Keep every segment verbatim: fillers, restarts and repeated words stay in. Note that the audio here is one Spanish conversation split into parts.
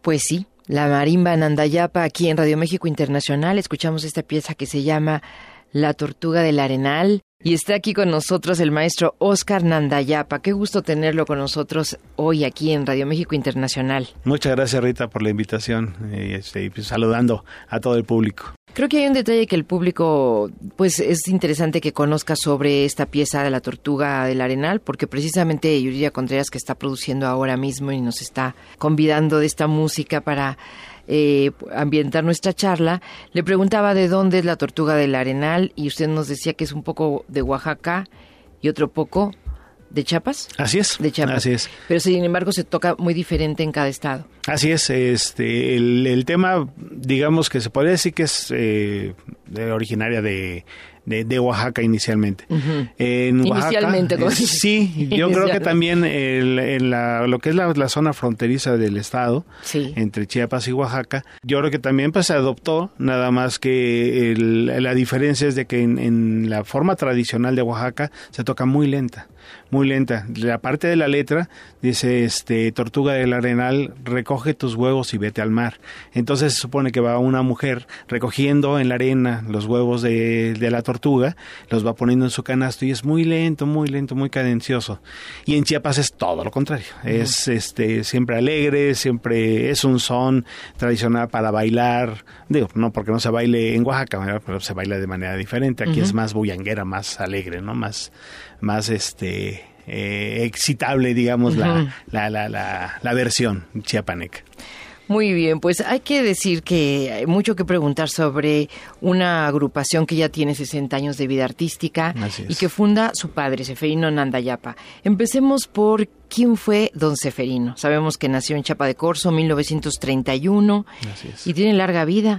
Pues sí, la marimba Nandayapa aquí en Radio México Internacional. Escuchamos esta pieza que se llama La Tortuga del Arenal. Y está aquí con nosotros el maestro Óscar Nandayapa. Qué gusto tenerlo con nosotros hoy aquí en Radio México Internacional. Muchas gracias, Rita, por la invitación y este, pues, saludando a todo el público. Creo que hay un detalle que el público, pues es interesante que conozca sobre esta pieza de La Tortuga del Arenal, porque precisamente Yuridia Contreras, que está produciendo ahora mismo y nos está convidando de esta música para eh, ambientar nuestra charla, le preguntaba de dónde es La Tortuga del Arenal y usted nos decía que es un poco de Oaxaca y otro poco de Chiapas. Así es. De Chiapas. Así es. Pero sin embargo se toca muy diferente en cada estado. Así es, este, el, el tema, digamos que se podría decir que es eh, de, originaria de, de, de Oaxaca inicialmente. Uh-huh. En Oaxaca, inicialmente, ¿cómo eh, sí, yo creo que también el, en la, lo que es la, la zona fronteriza del estado, sí, entre Chiapas y Oaxaca, yo creo que también pues se adoptó, nada más que el, la diferencia es de que en, en la forma tradicional de Oaxaca se toca muy lenta. Muy lenta. La parte de la letra dice, este, Tortuga del Arenal, recoge tus huevos y vete al mar. Entonces se supone que va una mujer recogiendo en la arena los huevos de, de la tortuga, los va poniendo en su canasto y es muy lento, muy lento, muy cadencioso. Y en Chiapas es todo lo contrario. Uh-huh. Es este siempre alegre, siempre es un son tradicional para bailar. Digo, no porque no se baile en Oaxaca, ¿verdad? Pero se baila de manera diferente. Aquí uh-huh. es más bullanguera, más alegre, ¿no? Más, más este eh, excitable, digamos, uh-huh. la, la, la, la, la versión chiapaneca. Muy bien, pues hay que decir que hay mucho que preguntar sobre una agrupación que ya tiene sesenta años de vida artística y que funda su padre, Seferino Nandayapa. Empecemos por quién fue don Seferino. Sabemos que nació en Chiapa de Corzo, mil novecientos treinta y uno, Así es. Y tiene larga vida.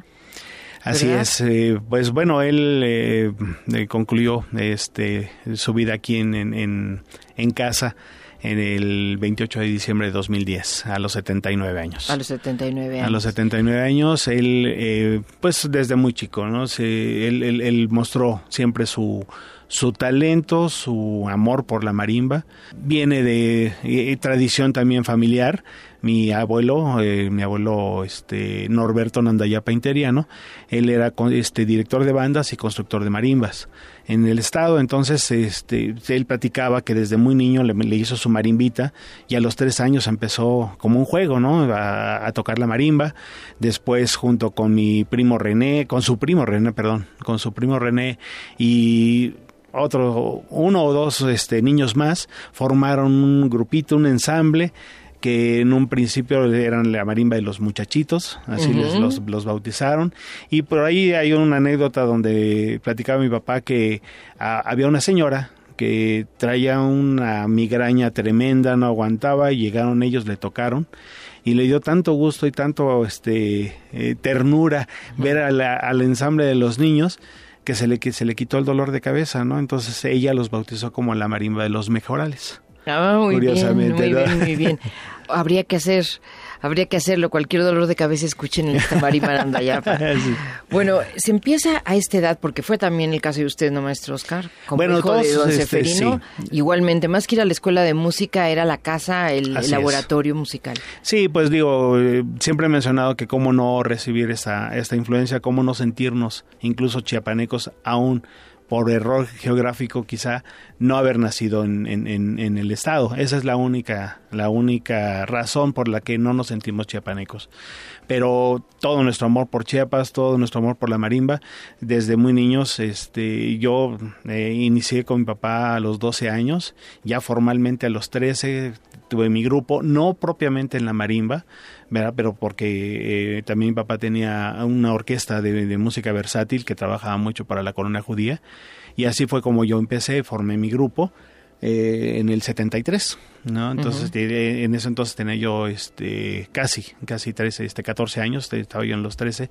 Así ¿verdad? es, eh, pues bueno, él eh, eh, concluyó este su vida aquí en, en, en casa en el veintiocho de diciembre de dos mil diez, a los setenta y nueve años. A los setenta y nueve años. A los setenta y nueve años, él, eh, pues desde muy chico, ¿no? Se, él, él, él mostró siempre su, su talento, su amor por la marimba. Viene de eh, tradición también familiar. Mi abuelo, eh, mi abuelo este Norberto Nandayapa Interiano, él era este director de bandas y constructor de marimbas en el estado. Entonces este él platicaba que desde muy niño le, le hizo su marimbita y a los tres años empezó como un juego, ¿no? A, a tocar la marimba. Después junto con mi primo René, con su primo René, perdón, con su primo René y otro, uno o dos este niños más, formaron un grupito, un ensamble, que en un principio eran la marimba de los muchachitos, así uh-huh. les los, los bautizaron, y por ahí hay una anécdota donde platicaba mi papá que a, había una señora que traía una migraña tremenda, no aguantaba, y llegaron ellos, le tocaron, y le dio tanto gusto y tanto este eh, ternura uh-huh. ver a la, al ensamble de los niños, que se le, que se le quitó el dolor de cabeza, ¿no? Entonces ella los bautizó como la marimba de los mejorales. Ah, muy bien, muy ¿no? bien, muy bien. Habría que hacer, habría que hacerlo. Cualquier dolor de cabeza escuchen en esta marimba Nandayapa. Sí. Bueno, se empieza a esta edad, porque fue también el caso de usted, ¿no, maestro Óscar? Como bueno, hijo todos, de don este, Seferino, sí. Igualmente, más que ir a la escuela de música, era la casa, el, el laboratorio musical. Sí, pues digo, eh, siempre he mencionado que cómo no recibir esta, esta influencia, cómo no sentirnos, incluso chiapanecos, aún por error geográfico quizá no haber nacido en, en, en, en el estado. Esa es la única, la única razón por la que no nos sentimos chiapanecos. Pero todo nuestro amor por Chiapas, todo nuestro amor por la marimba, desde muy niños, este, yo eh, inicié con mi papá a los doce años, ya formalmente a los trece tuve mi grupo, no propiamente en la marimba, ¿verdad? Pero porque eh, también mi papá tenía una orquesta de, de música versátil que trabajaba mucho para la colonia judía, y así fue como yo empecé, formé mi grupo eh, en el setenta y tres, ¿no? Entonces uh-huh. eh, en ese entonces tenía yo este casi, casi trece, este catorce años, estaba yo en los trece,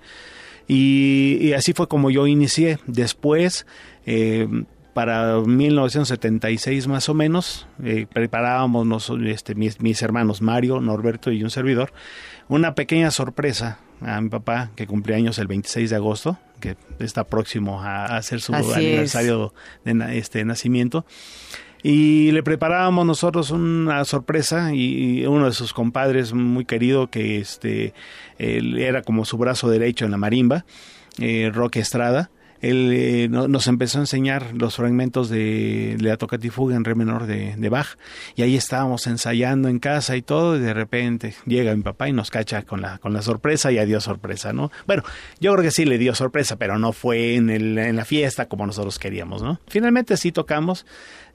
y, y así fue como yo inicié. Después, eh, para mil novecientos setenta y seis más o menos, eh, preparábamos nos, este, mis, mis hermanos Mario, Norberto y un servidor, una pequeña sorpresa a mi papá, que cumplía años el veintiséis de agosto, que está próximo a, a hacer su Así aniversario es. de este nacimiento. Y le preparábamos nosotros una sorpresa y, y uno de sus compadres muy querido, que este él era como su brazo derecho en la marimba, eh, Roque Estrada, él eh, no, nos empezó a enseñar los fragmentos de, de la Toccata y Fuga en re menor de, de Bach, y ahí estábamos ensayando en casa y todo, y de repente llega mi papá y nos cacha con la con la sorpresa, y adiós sorpresa, ¿no? Bueno, yo creo que sí le dio sorpresa, pero no fue en, el, en la fiesta como nosotros queríamos, ¿no? Finalmente sí tocamos,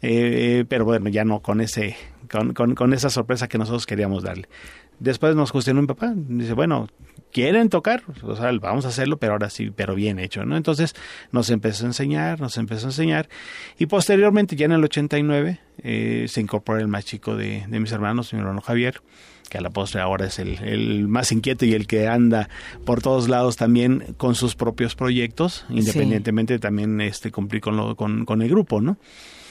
eh, pero bueno, ya no con ese con, con, con esa sorpresa que nosotros queríamos darle. Después nos cuestionó mi papá, dice, bueno, ¿quieren tocar? O sea, vamos a hacerlo, pero ahora sí, pero bien hecho, ¿no? Entonces nos empezó a enseñar, nos empezó a enseñar, y posteriormente, ya en el ochenta y nueve, eh, se incorporó el más chico de, de mis hermanos, mi hermano Javier, que a la postre ahora es el, el más inquieto y el que anda por todos lados también con sus propios proyectos, independientemente sí. también este cumplir con, lo, con, con el grupo, ¿no?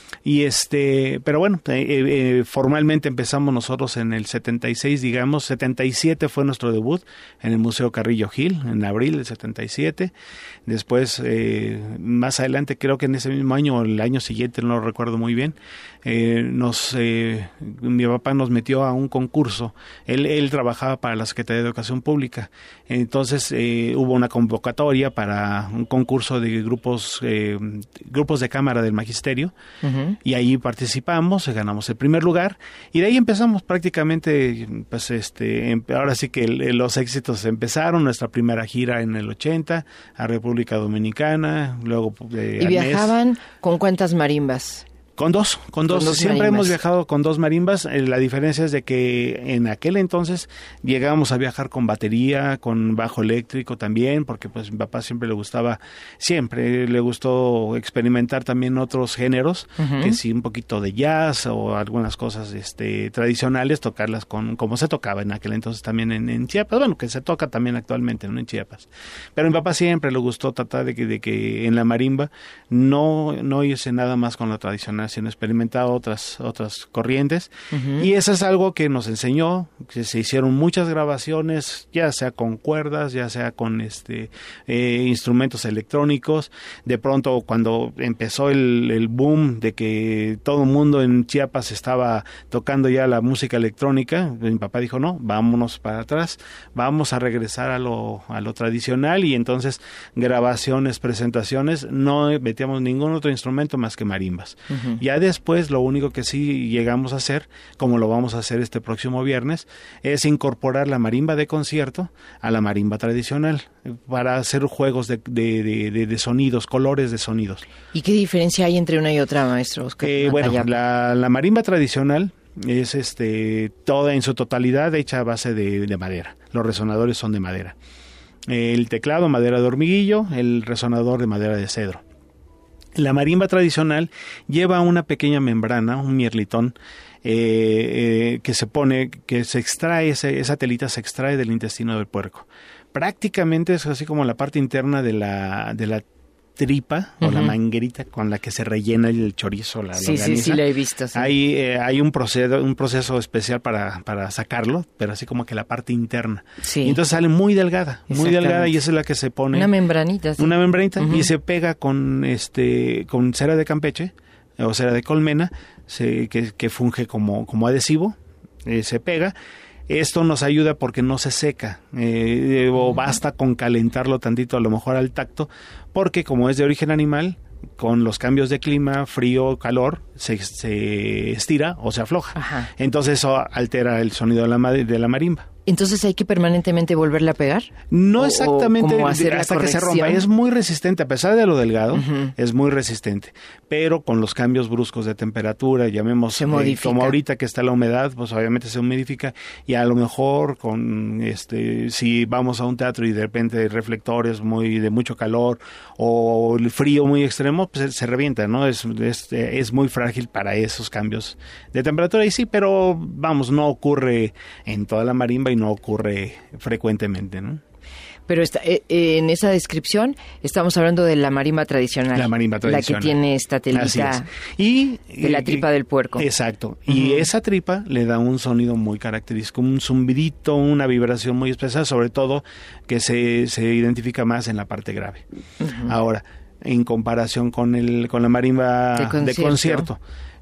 Y este, pero bueno, eh, eh, formalmente empezamos nosotros en el setenta y seis, digamos, setenta y siete fue nuestro debut en el Museo Carrillo Gil, en abril del setenta y siete. Después, eh, más adelante, creo que en ese mismo año o el año siguiente, no lo recuerdo muy bien, eh, nos, eh, mi papá nos metió a un concurso. Él, él trabajaba para la Secretaría de Educación Pública. Entonces, eh, hubo una convocatoria para un concurso de grupos, eh, grupos de cámara del magisterio. Uh-huh. Y ahí participamos, ganamos el primer lugar, y de ahí empezamos prácticamente, pues este, ahora sí que el, los éxitos empezaron, nuestra primera gira en el ochenta a República Dominicana, luego eh, ¿Y viajaban mes. con cuántas marimbas? Con dos, con dos. Con dos Siempre marimbas. Hemos viajado con dos marimbas. Eh, la diferencia es de que en aquel entonces llegábamos a viajar con batería, con bajo eléctrico también, porque pues mi papá siempre le gustaba, siempre le gustó experimentar también otros géneros, uh-huh. que sí, un poquito de jazz o algunas cosas este tradicionales, tocarlas con como se tocaba en aquel entonces también en, en Chiapas, bueno, que se toca también actualmente, ¿no? En Chiapas. Pero mi papá siempre le gustó tratar de que, de que en la marimba no, no irse nada más con lo tradicional, sino experimentar otras otras corrientes, uh-huh. y eso es algo que nos enseñó, que se hicieron muchas grabaciones, ya sea con cuerdas, ya sea con este eh, instrumentos electrónicos. De pronto, cuando empezó el, el boom de que todo el mundo en Chiapas estaba tocando ya la música electrónica, mi papá dijo, no, vámonos para atrás, vamos a regresar a lo, a lo tradicional, y entonces grabaciones, presentaciones, no metíamos ningún otro instrumento más que marimbas. Uh-huh. Ya después, lo único que sí llegamos a hacer, como lo vamos a hacer este próximo viernes, es incorporar la marimba de concierto a la marimba tradicional para hacer juegos de, de, de, de sonidos, colores de sonidos. ¿Y qué diferencia hay entre una y otra, maestro Oscar? Eh, bueno, la, la marimba tradicional es este toda en su totalidad hecha a base de, de madera. Los resonadores son de madera. El teclado, madera de hormiguillo, el resonador de madera de cedro. La marimba tradicional lleva una pequeña membrana, un mierlitón, eh, eh, que se pone, que se extrae, ese, esa telita se extrae del intestino del puerco. Prácticamente es así como la parte interna de la, de la tripa, uh-huh. o la manguerita con la que se rellena el chorizo, la sí, longaniza. Sí, sí, la he visto. Sí. Hay, eh, hay un proceso, un proceso especial para, para sacarlo, pero así como que la parte interna. Sí. Y entonces sale muy delgada, muy delgada, y esa es la que se pone. Una membranita. Sí. Una membranita, uh-huh. y se pega con este, con cera de Campeche, o cera de colmena, se, que, que funge como, como adhesivo, eh, se pega. Esto nos ayuda porque no se seca, eh, o basta con calentarlo tantito, a lo mejor al tacto, porque como es de origen animal, con los cambios de clima, frío, calor, se, se estira o se afloja. Ajá. Entonces eso altera el sonido de la, de la marimba. ¿Entonces hay que permanentemente volverla a pegar? No exactamente, o hasta que se rompa. Es muy resistente, a pesar de lo delgado, uh-huh. es muy resistente. Pero con los cambios bruscos de temperatura, llamemos, se modifica. Eh, como ahorita que está la humedad, pues obviamente se humidifica. Y a lo mejor con este, si vamos a un teatro y de repente hay reflectores muy de mucho calor o el frío muy extremo, pues se revienta, ¿no? Es, es, es muy frágil para esos cambios de temperatura. Y sí, pero vamos, no ocurre en toda la marimba y no ocurre frecuentemente, ¿no? Pero está, eh, en esa descripción estamos hablando de la marimba tradicional. La marimba tradicional. La que tiene esta telita y, de la tripa y, del puerco. Exacto. Uh-huh. Y esa tripa le da un sonido muy característico, un zumbidito, una vibración muy especial, sobre todo que se, se identifica más en la parte grave. Uh-huh. Ahora, en comparación con el con la marimba de concierto, de concierto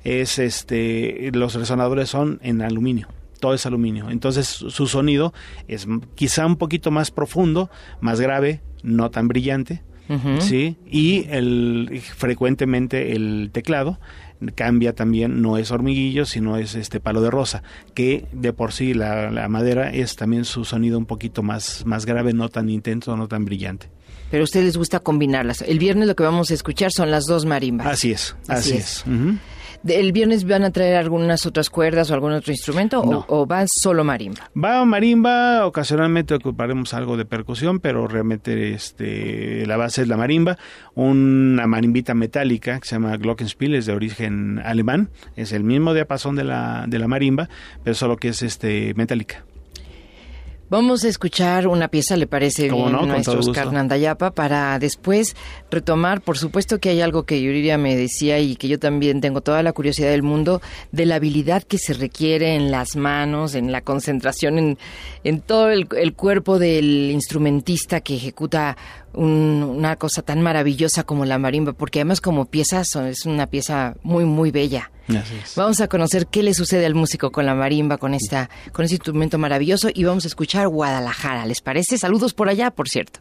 es este, los resonadores son en aluminio. Todo es aluminio. Entonces su sonido es quizá un poquito más profundo, más grave, no tan brillante. Uh-huh. Sí, y el frecuentemente el teclado cambia también, no es hormiguillo, sino es este palo de rosa, que de por sí la, la madera es también su sonido un poquito más, más grave, no tan intenso, no tan brillante. Pero a ustedes les gusta combinarlas. El viernes lo que vamos a escuchar son las dos marimbas. Así es, así, así es. es. Uh-huh. ¿El viernes van a traer algunas otras cuerdas o algún otro instrumento no. o, o va solo marimba? Va marimba, ocasionalmente ocuparemos algo de percusión, pero realmente este, la base es la marimba. Una marimbita metálica que se llama Glockenspiel, es de origen alemán, es el mismo diapasón de la, de la marimba, pero solo que es este, metálica. Vamos a escuchar una pieza, ¿le parece bien, no? maestro Óscar Nandayapa, para después retomar? Por supuesto que hay algo que Yuriria me decía y que yo también tengo toda la curiosidad del mundo, de la habilidad que se requiere en las manos, en la concentración, en, en todo el, el cuerpo del instrumentista que ejecuta un, una cosa tan maravillosa como la marimba, porque además como pieza es una pieza muy, muy bella. Vamos a conocer qué le sucede al músico con la marimba, con esta, con este instrumento maravilloso, y vamos a escuchar Guadalajara, ¿les parece? Saludos por allá, por cierto.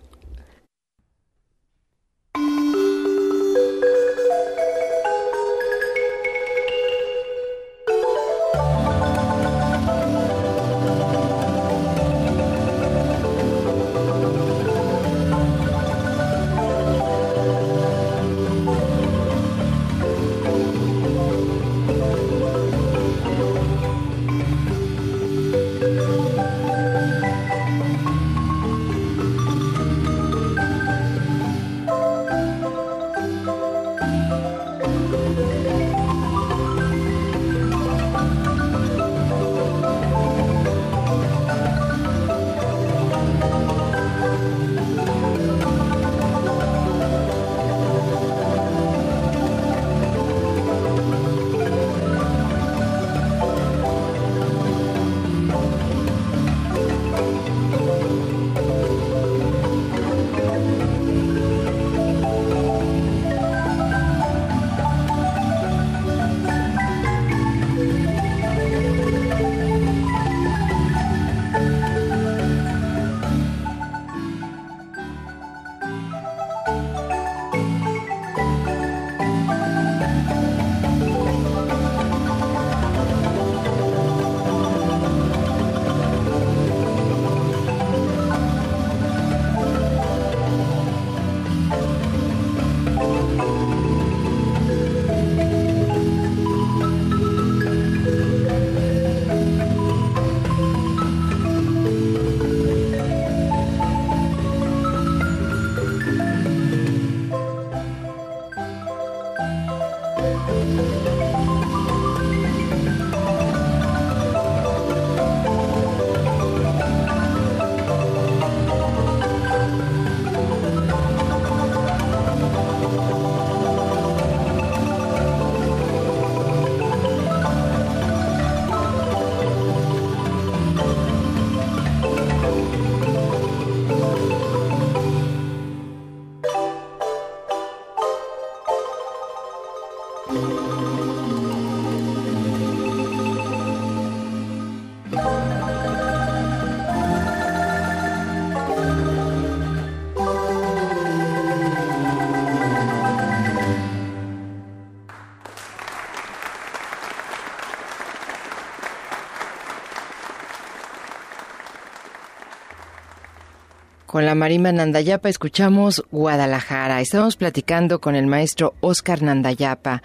Con la marimba Nandayapa escuchamos Guadalajara. Estamos platicando con el maestro Óscar Nandayapa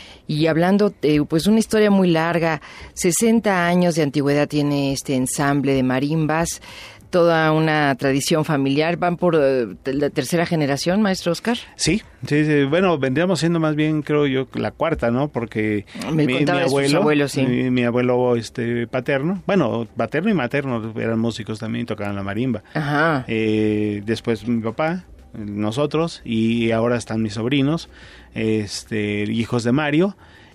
y hablando de pues una historia muy larga. sesenta años de antigüedad tiene este ensamble de marimbas, toda una tradición familiar. ¿Van por uh, la tercera generación, maestro Óscar? Sí, sí, sí, bueno, vendríamos siendo más bien, creo yo, la cuarta, ¿no? Porque Me mi, mi abuelo, abuelos, sí. mi, mi abuelo este paterno, bueno, paterno y materno eran músicos también, tocaban la marimba. Ajá. Eh, después mi papá, nosotros, y ahora están mis sobrinos, este, hijos de Mario.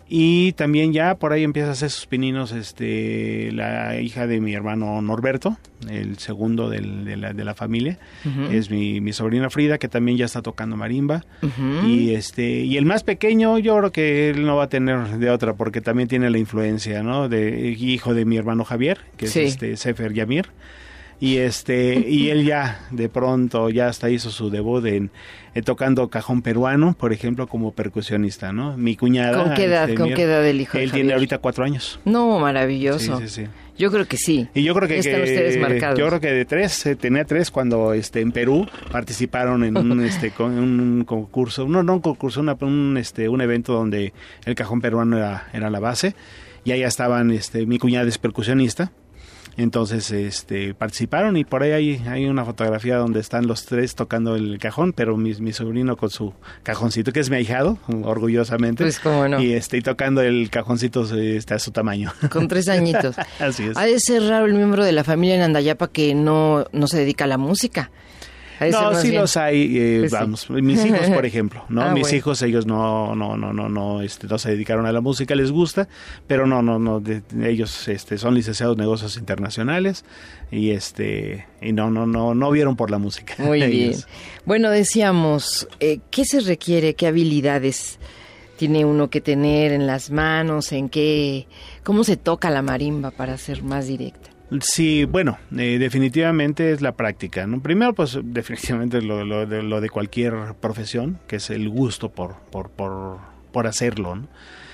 Y también ya por ahí empieza a hacer sus pininos este, la hija de mi hermano Norberto, el segundo del, de, la, de la familia. Uh-huh. Es mi, mi sobrina Frida, que también ya está tocando marimba. Uh-huh. Y este y el más pequeño, yo creo que él no va a tener de otra, porque también tiene la influencia, ¿no? De hijo de mi hermano Javier, que sí. es este Sefer Yamir. Y este y él ya de pronto ya hasta hizo su debut en, en tocando cajón peruano, por ejemplo, como percusionista, ¿no? Mi cuñada. ¿Con qué edad? Este, ¿Con mi, qué edad el hijo de Él Javier? Tiene ahorita cuatro años. No, maravilloso. Sí, sí, sí. Yo creo que sí. Y yo creo que, están que ustedes marcados. Yo creo que de tres, eh, tenía tres cuando este en Perú participaron en un este con un concurso, no no un concurso, una, un este un evento donde el cajón peruano era era la base, y allá estaban este mi cuñada es percusionista. Entonces este participaron, y por ahí hay, hay una fotografía donde están los tres tocando el cajón, pero mi, mi sobrino con su cajoncito, que es mi ahijado, orgullosamente. Pues cómo no. Y este, tocando el cajoncito este, a su tamaño. Con tres añitos. Así es. Ha de ser raro el miembro de la familia en Andayapa que no, no se dedica a la música. No, sí bien. Los hay, eh, pues vamos, sí. Mis hijos, por ejemplo, ¿no? Ah, Mis bueno. hijos, ellos no, no, no, no, no, este, no se dedicaron a la música, les gusta, pero no, no, no, de, ellos, este, son licenciados en negocios internacionales y este, y no, no, no, no vieron por la música. Muy bien. Bueno, decíamos, eh, ¿qué se requiere, qué habilidades tiene uno que tener en las manos, en qué, cómo se toca la marimba, para ser más directa? Sí, bueno, eh, definitivamente es la práctica, ¿no? Primero, pues definitivamente lo, lo, de, lo de cualquier profesión, que es el gusto por, por, por, por hacerlo, ¿no?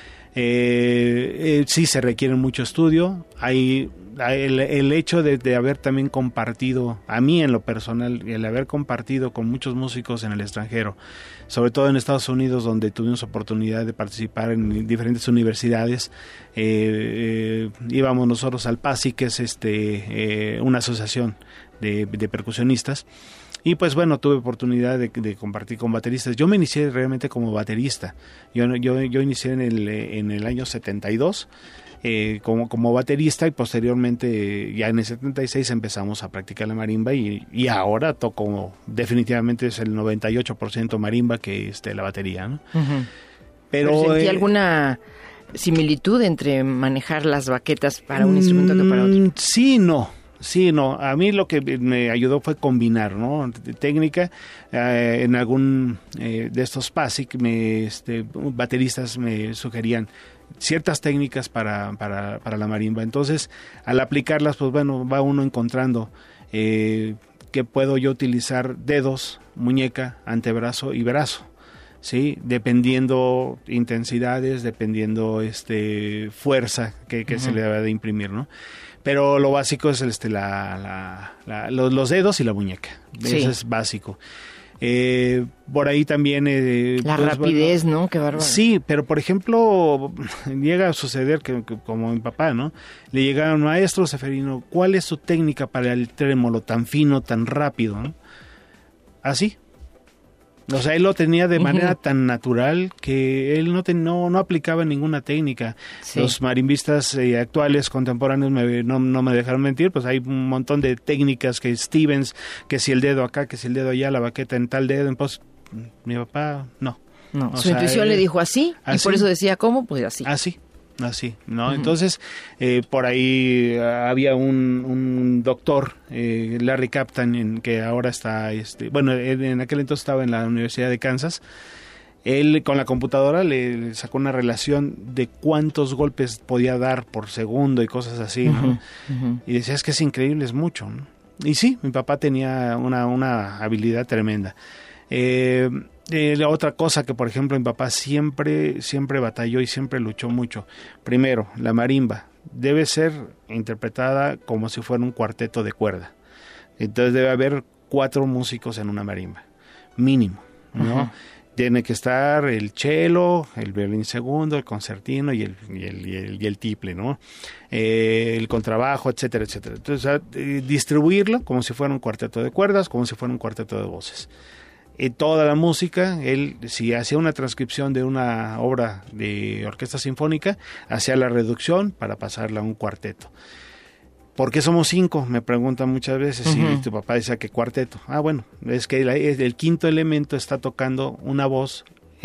Eh, eh, sí se requiere mucho estudio. Hay el, el hecho de, de haber también compartido, a mí en lo personal, el haber compartido con muchos músicos en el extranjero, sobre todo en Estados Unidos, donde tuvimos oportunidad de participar en diferentes universidades. Eh, eh, íbamos nosotros al P A S I, que es este eh, una asociación de, de percusionistas. Y pues bueno, tuve oportunidad de, de compartir con bateristas. Yo me inicié realmente como baterista. Yo yo, yo inicié en el, en el año setenta y dos eh, como, como baterista, y posteriormente ya en el setenta y seis empezamos a practicar la marimba, y, y ahora toco, definitivamente es el noventa y ocho por ciento marimba que este, la batería, ¿no? Uh-huh. Pero, ¿Pero sentí eh, alguna similitud entre manejar las baquetas para un mmm, instrumento que para otro? Sí, no. Sí, no, a mí lo que me ayudó fue combinar, ¿no? Técnica, eh, en algún eh, de estos P A S I C, me, este, bateristas me sugerían ciertas técnicas para, para, para la marimba. Entonces, al aplicarlas, pues bueno, va uno encontrando eh, que puedo yo utilizar dedos, muñeca, antebrazo y brazo, ¿sí? Dependiendo intensidades, dependiendo este fuerza que, que uh-huh. se le debe de imprimir, ¿no? Pero lo básico es este la, la, la los, los dedos y la muñeca. Sí. Eso es básico. Eh, por ahí también... Eh, la pues, rapidez, bueno, ¿no? Qué bárbaro. Sí, pero por ejemplo, llega a suceder que, que como mi papá, ¿no? Le llega, maestro Seferino, ¿cuál es su técnica para el trémolo tan fino, tan rápido, ¿no? Así. O sea, él lo tenía de manera uh-huh. tan natural que él no, te, no, no aplicaba ninguna técnica. Sí. Los marimbistas eh, actuales, contemporáneos, me, no, no me dejaron mentir, pues hay un montón de técnicas, que Stevens, que si el dedo acá, que si el dedo allá, la baqueta en tal dedo, pues mi papá, no. No, o su sea, intuición él, le dijo así, así, y por eso decía, ¿cómo? Pues así. Así. Así, ¿no? Uh-huh. Entonces, eh, por ahí uh, había un, un doctor, eh, Larry Captain, en, que ahora está, este, bueno, él, en aquel entonces estaba en la Universidad de Kansas. Él con la computadora le, le sacó una relación de cuántos golpes podía dar por segundo y cosas así, ¿no? Uh-huh. Uh-huh. Y decía, es que es increíble, es mucho, ¿no? Y sí, mi papá tenía una, una habilidad tremenda. Eh... Eh, la otra cosa que, por ejemplo, mi papá siempre, siempre batalló y siempre luchó mucho. Primero, la marimba debe ser interpretada como si fuera un cuarteto de cuerda. Entonces debe haber cuatro músicos en una marimba, mínimo, ¿no? Uh-huh. Tiene que estar el cello, el violín segundo, el concertino y el, y el, y el, y el tiple, ¿no? Eh, el contrabajo, etcétera, etcétera. Entonces, eh, distribuirlo como si fuera un cuarteto de cuerdas, como si fuera un cuarteto de voces. Eh, toda la música, él si hacía una transcripción de una obra de orquesta sinfónica, hacía la reducción para pasarla a un cuarteto. ¿Por qué somos cinco? Me preguntan muchas veces. Uh-huh. Si tu papá decía que cuarteto. Ah, bueno, es que el, el quinto elemento está tocando una voz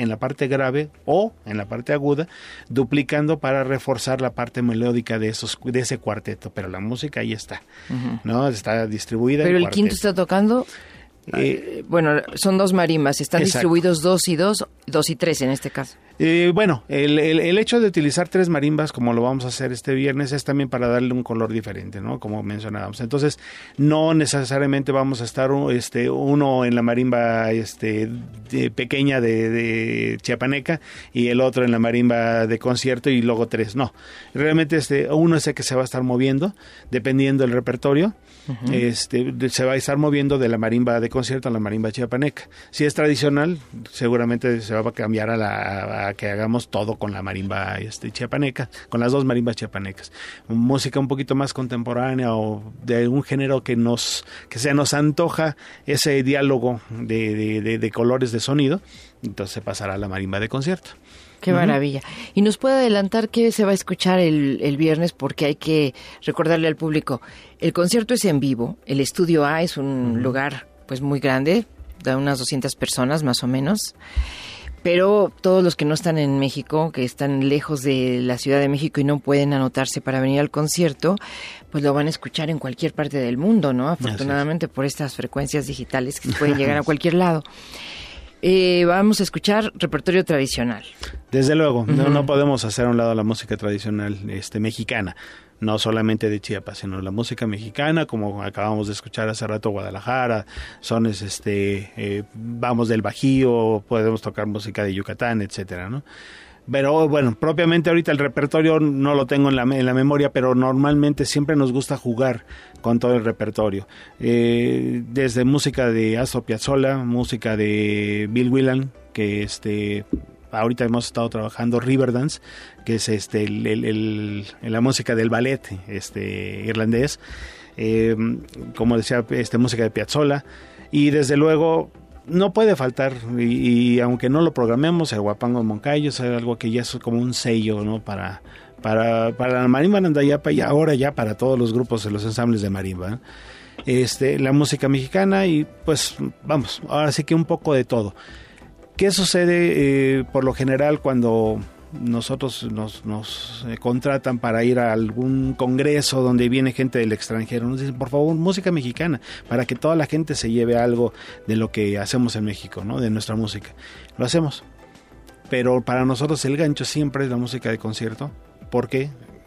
en la parte grave o en la parte aguda, duplicando para reforzar la parte melódica de esos de ese cuarteto, pero la música ahí está, uh-huh. ¿no? Está distribuida. Pero en el cuarteto. quinto está tocando... Eh, bueno, son dos marimbas, están exacto. distribuidos dos y dos, dos y tres en este caso. Eh, bueno, el, el, el hecho de utilizar tres marimbas, como lo vamos a hacer este viernes, es también para darle un color diferente, ¿no? Como mencionábamos. Entonces, no necesariamente vamos a estar este, uno en la marimba este, de, pequeña de, de chiapaneca y el otro en la marimba de concierto y luego tres. No, realmente este, uno es el que se va a estar moviendo, dependiendo del repertorio. Uh-huh. Este, se va a estar moviendo de la marimba de concierto a la marimba chiapaneca. Si es tradicional, seguramente se va a cambiar a la a que hagamos todo con la marimba este, chiapaneca, con las dos marimbas chiapanecas. Música un poquito más contemporánea o de un género que nos que se nos antoja ese diálogo de, de, de, de colores de sonido, entonces se pasará a la marimba de concierto. Qué maravilla. Uh-huh. ¿Y nos puede adelantar qué se va a escuchar el, el viernes? Porque hay que recordarle al público, el concierto es en vivo, el Estudio A es un uh-huh. lugar pues muy grande, de unas doscientas personas más o menos, pero todos los que no están en México, que están lejos de la Ciudad de México y no pueden anotarse para venir al concierto, pues lo van a escuchar en cualquier parte del mundo, ¿no? Afortunadamente por estas frecuencias digitales que pueden llegar a cualquier lado. Eh, vamos a escuchar repertorio tradicional. Desde luego, uh-huh. no, no podemos hacer a un lado la música tradicional este, mexicana, no solamente de Chiapas, sino la música mexicana, como acabamos de escuchar hace rato, Guadalajara, sones, este, eh, vamos del Bajío, podemos tocar música de Yucatán, etcétera, ¿no? Pero bueno, propiamente ahorita el repertorio no lo tengo en la, en la memoria, pero normalmente siempre nos gusta jugar con todo el repertorio. Eh, desde música de Astor Piazzolla, música de Bill Whelan, que este ahorita hemos estado trabajando Riverdance, que es este el, el, el, la música del ballet este irlandés, eh, como decía, este música de Piazzolla, y desde luego no puede faltar, y, y aunque no lo programemos, el Huapango Moncayo es algo que ya es como un sello, ¿no? Para, para, para la marimba Nandayapa y ahora ya para todos los grupos de los ensambles de marimba, ¿no? Este, la música mexicana y pues vamos, ahora sí que un poco de todo. ¿Qué sucede eh, por lo general cuando nosotros nos, nos eh, contratan para ir a algún congreso donde viene gente del extranjero? Nos dicen, por favor, música mexicana, para que toda la gente se lleve algo de lo que hacemos en México, ¿no? De nuestra música. Lo hacemos. Pero para nosotros el gancho siempre es la música de concierto, porque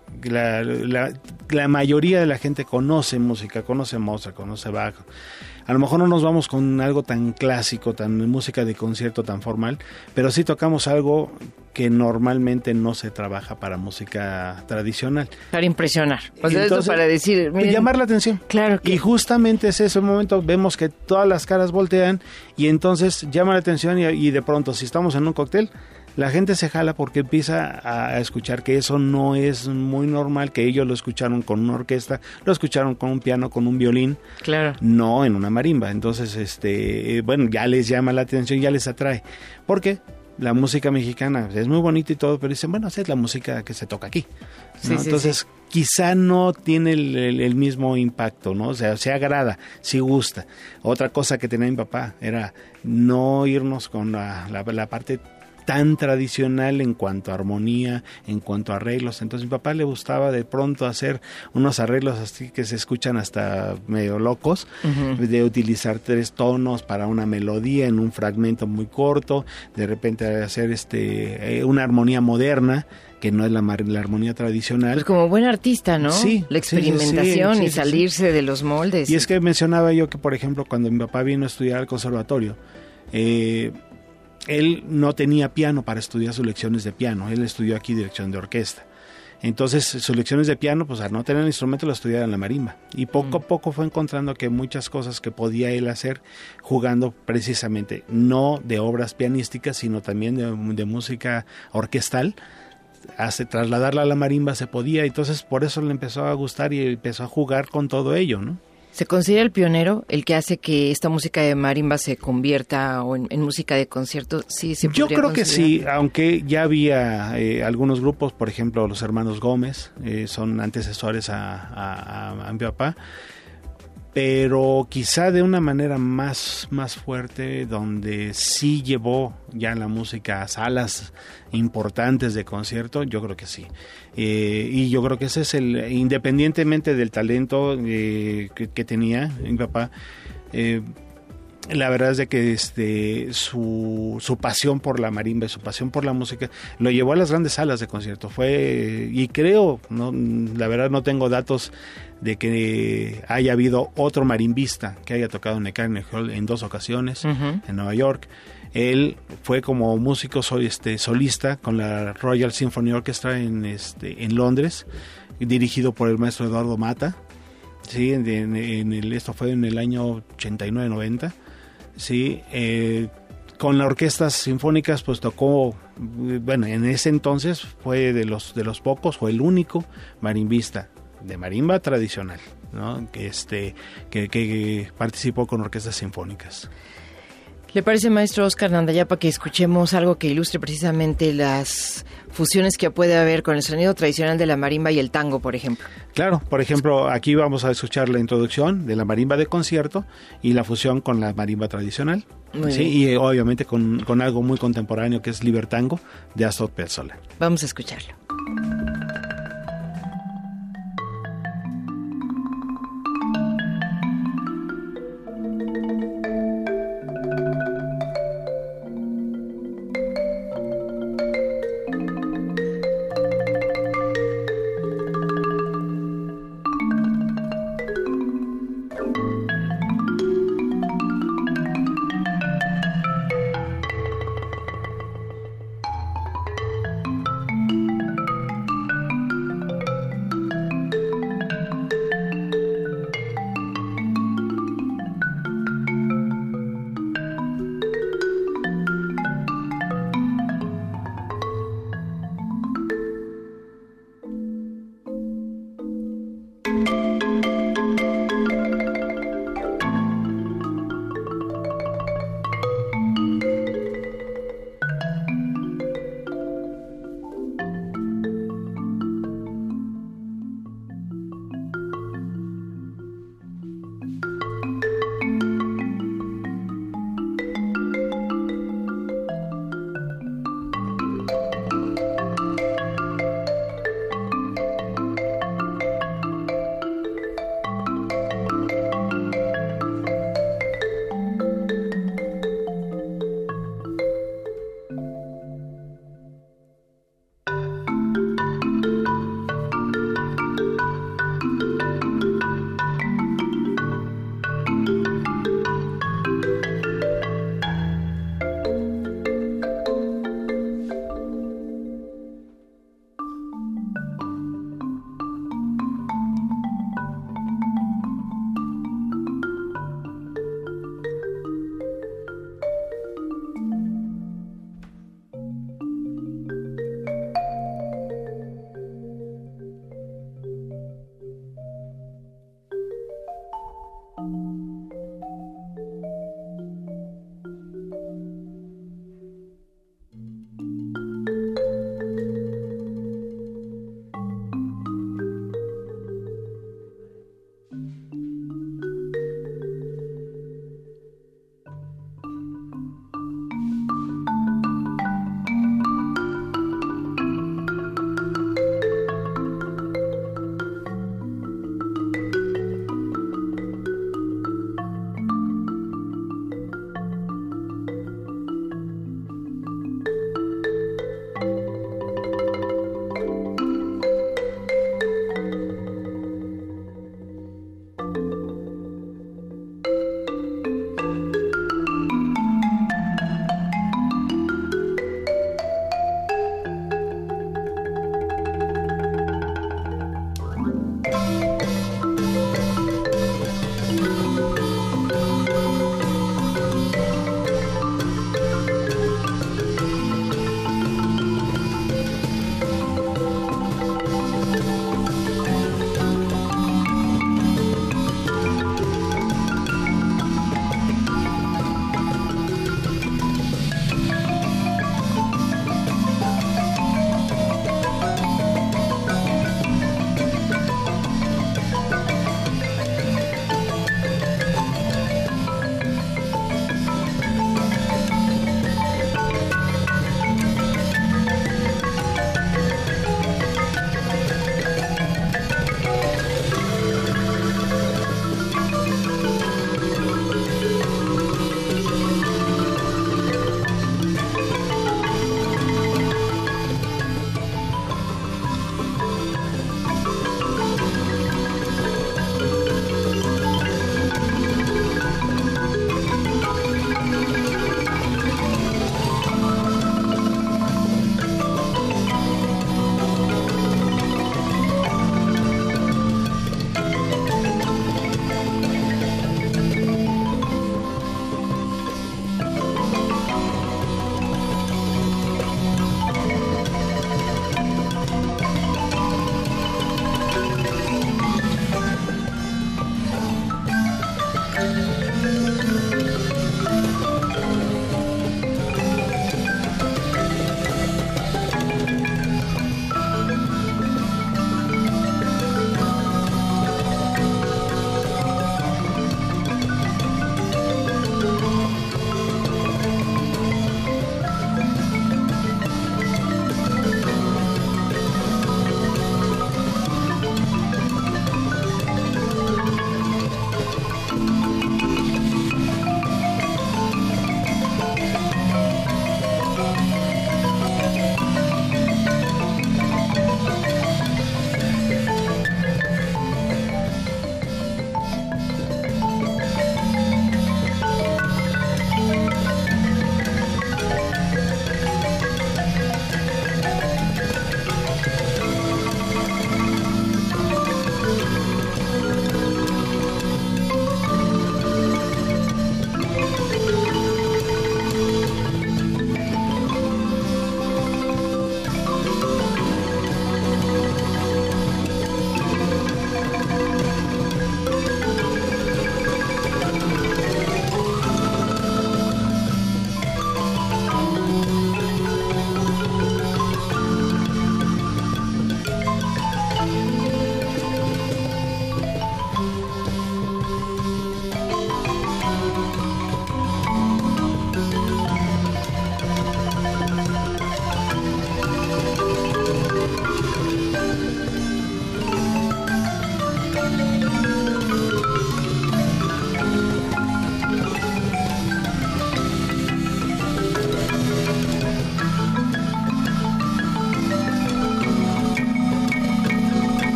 la, la, la mayoría de la gente conoce música, conoce Mozart, conoce Bach. A lo mejor no nos vamos con algo tan clásico, tan música de concierto tan formal, pero sí tocamos algo que normalmente no se trabaja para música tradicional. Para impresionar. O sea, Entonces, eso para decir... Miren, llamar la atención. Claro que... Y justamente es ese momento, vemos que todas las caras voltean y entonces llama la atención y, y de pronto, si estamos en un cóctel, la gente se jala porque empieza a escuchar que eso no es muy normal, que ellos lo escucharon con una orquesta, lo escucharon con un piano, con un violín, claro, no en una marimba. Entonces, este, bueno, ya les llama la atención, ya les atrae. ¿Por qué? La música mexicana es muy bonita y todo, pero dicen, bueno, esa es la música que se toca aquí, ¿no? Sí, sí, Entonces, sí. quizá no tiene el, el, el mismo impacto, ¿no? O sea, se agrada, sí gusta. Otra cosa que tenía mi papá era no irnos con la, la, la parte tan tradicional en cuanto a armonía, en cuanto a arreglos. Entonces a mi papá le gustaba de pronto hacer unos arreglos así que se escuchan hasta medio locos, uh-huh. de utilizar tres tonos para una melodía en un fragmento muy corto, de repente hacer este eh, una armonía moderna que no es la, la armonía tradicional. Pues como buen artista, ¿no? Sí. La experimentación sí, sí, sí, y salirse sí, sí. de los moldes. Y es que mencionaba yo que, por ejemplo, cuando mi papá vino a estudiar al conservatorio, eh, él no tenía piano para estudiar sus lecciones de piano, él estudió aquí dirección de orquesta. Entonces sus lecciones de piano, pues al no tener el instrumento lo estudiaba en la marimba. Y poco a poco fue encontrando que muchas cosas que podía él hacer jugando precisamente, no de obras pianísticas, sino también de, de música orquestal, hace trasladarla a la marimba se podía, entonces por eso le empezó a gustar y empezó a jugar con todo ello, ¿no? ¿Se considera el pionero el que hace que esta música de marimba se convierta o en, en música de concierto? Sí, se Yo creo considerar. que sí, aunque ya había eh, algunos grupos, por ejemplo los hermanos Gómez, eh, son antecesores a, a, a, a mi papá. pero quizá de una manera más, más fuerte, donde sí llevó ya la música a salas importantes de concierto, yo creo que sí. Eh, y yo creo que ese es el, independientemente del talento eh, que, que tenía mi papá, eh, la verdad es de que este su, su pasión por la marimba y su pasión por la música lo llevó a las grandes salas de concierto. Fue, y creo, no, la verdad no tengo datos de que haya habido otro marimbista que haya tocado en el Carnegie Hall en dos ocasiones, uh-huh. en Nueva York. Él fue como músico sol, este, solista con la Royal Symphony Orchestra en, este, en Londres, dirigido por el maestro Eduardo Mata. Sí, en, en, en el, esto fue en el año ochenta y nueve noventa. Sí, eh, con las orquestas sinfónicas pues tocó, bueno, en ese entonces fue de los de los pocos, fue el único marimbista de marimba tradicional, ¿no? que este que, que participó con orquestas sinfónicas. ¿Le parece, maestro Óscar Nandayapa, que escuchemos algo que ilustre precisamente las fusiones que puede haber con el sonido tradicional de la marimba y el tango, por ejemplo? Claro, por ejemplo, aquí vamos a escuchar la introducción de la marimba de concierto y la fusión con la marimba tradicional. Muy sí, bien. Y eh, obviamente con, con algo muy contemporáneo que es Libertango de Astor Piazzolla. Vamos a escucharlo.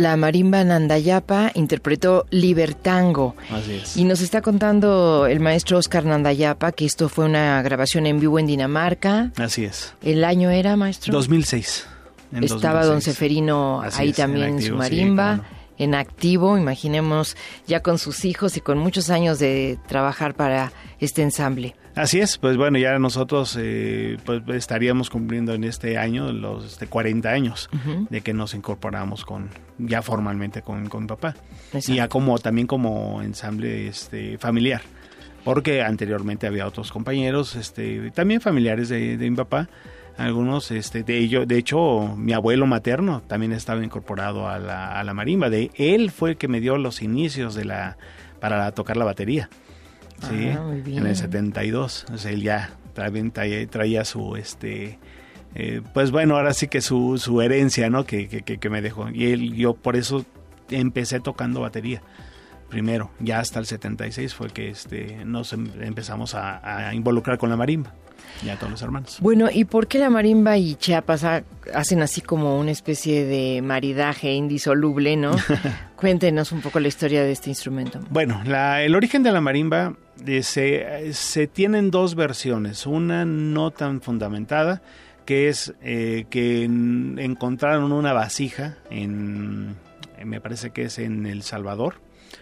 la marimba Nandayapa interpretó Libertango. Así es. Y nos está contando el maestro Oscar Nandayapa que esto fue una grabación en vivo en Dinamarca. Así es. ¿El año era, maestro? dos mil seis. En Estaba dos mil seis. Don Seferino Así ahí es, también en, activo, en su marimba. Sí, claro. En activo, imaginemos, ya con sus hijos y con muchos años de trabajar para este ensamble. Así es, pues bueno, ya nosotros eh, pues estaríamos cumpliendo en este año los este, cuarenta años uh-huh. de que nos incorporamos con ya formalmente con, con papá. Exacto. Y ya como también como ensamble este familiar, porque anteriormente había otros compañeros, este también familiares de, de mi papá. Algunos este de ellos, de hecho mi abuelo materno también estaba incorporado a la, a la marimba. De él fue el que me dio los inicios de la para tocar la batería. Sí, ah, muy bien. En el setenta y dos. O sea, él ya también traía, traía su este eh, pues bueno, ahora sí que su, su herencia, ¿no? Que, que, que me dejó. Y él, yo por eso empecé tocando batería. Primero, ya hasta el setenta y seis fue que este nos empezamos a, a involucrar con la marimba. Ya todos los hermanos. Bueno, ¿y por qué la marimba y Chiapas ha, hacen así como una especie de maridaje indisoluble, no? Cuéntenos un poco la historia de este instrumento. Bueno, la, el origen de la marimba eh, se, se tienen dos versiones. Una no tan fundamentada, que es eh, que en, encontraron una vasija en, me parece que es en El Salvador.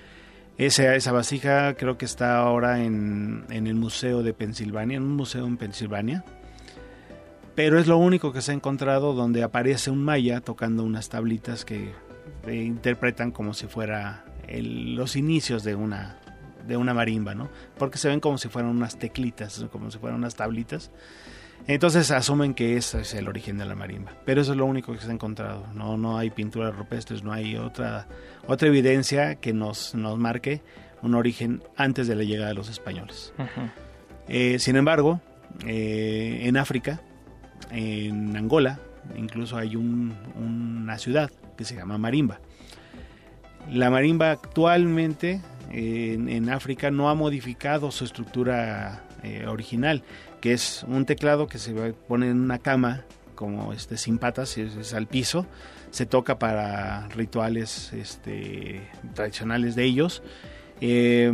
Esa, esa vasija creo que está ahora en, en el Museo de Pensilvania, en un museo en Pensilvania. Pero es lo único que se ha encontrado donde aparece un maya tocando unas tablitas que eh, interpretan como si fuera el, los inicios de una, de una marimba, ¿no? Porque se ven como si fueran unas teclitas, como si fueran unas tablitas. Entonces asumen que ese es el origen de la marimba, pero eso es lo único que se ha encontrado. No, no hay pinturas rupestres, no hay otra otra evidencia que nos, nos marque un origen antes de la llegada de los españoles. Uh-huh. Eh, sin embargo, eh, en África, en Angola, incluso hay un, una ciudad que se llama Marimba. La marimba actualmente eh, en, en África no ha modificado su estructura eh, original, que es un teclado que se pone en una cama como este sin patas, es, es al piso, se toca para rituales este, tradicionales de ellos, eh,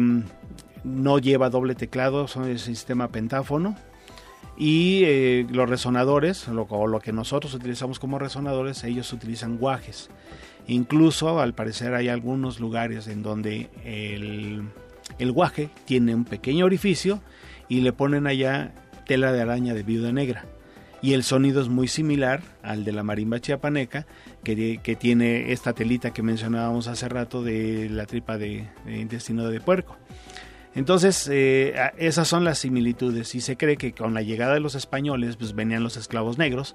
no lleva doble teclado, son el sistema pentáfono, y eh, los resonadores, lo, o lo que nosotros utilizamos como resonadores, ellos utilizan guajes. Incluso al parecer hay algunos lugares en donde el, el guaje tiene un pequeño orificio y le ponen allá tela de araña de viuda negra, y el sonido es muy similar al de la marimba chiapaneca, que, que tiene esta telita que mencionábamos hace rato de la tripa de, de intestino de puerco. Entonces eh, esas son las similitudes, y se cree que con la llegada de los españoles pues venían los esclavos negros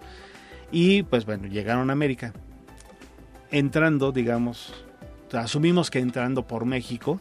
y pues bueno, llegaron a América entrando, digamos, asumimos que entrando por México,